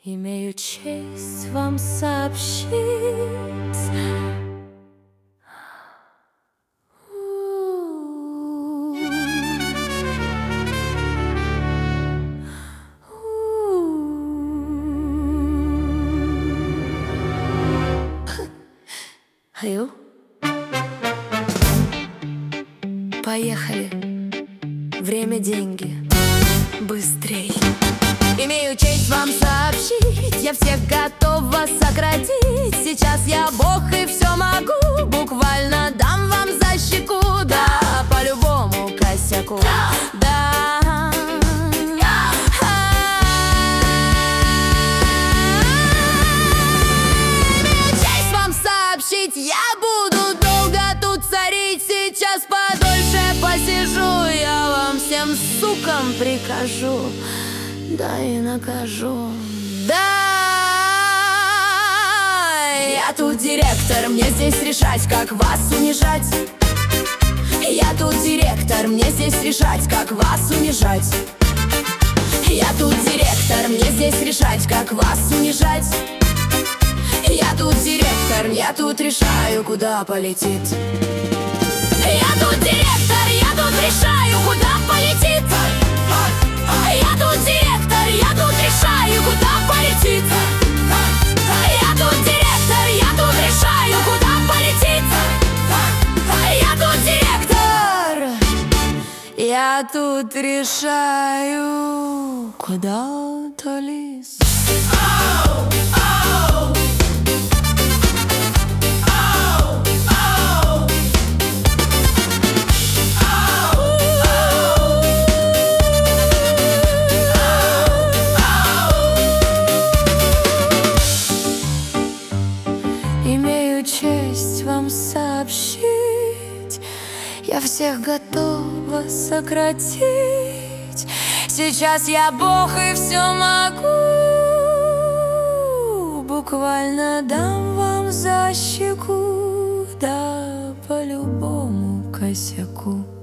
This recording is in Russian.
Имею честь вам сообщить. Аю? Поехали. Время, деньги. Быстрей. Имею честь вам сообщить, я всех готова сократить. Сейчас я бог и все могу, буквально дам вам за щеку. Да, по любому косяку. Да. Имею честь вам сообщить, я буду долго тут царить. Сейчас подольше посижу, я вам всем сукам прикажу. Да и накажу. Да, я тут директор, мне здесь решать, как вас унижать. Я тут директор, мне здесь решать, как вас унижать. Я тут директор, мне здесь решать, как вас унижать. Я тут директор, я тут решаю, куда полетит. Я тут директор, я тут решаю, куда полетит. Я тут директор, я тут решаю, куда полетит. Я тут директор, я тут решаю, куда полетит. Я тут директор, я тут решаю, куда-то лезть. Имею честь вам сообщить, я всех готова сократить. Сейчас я бог и все могу, буквально дам вам за щеку. Да, по любому косяку.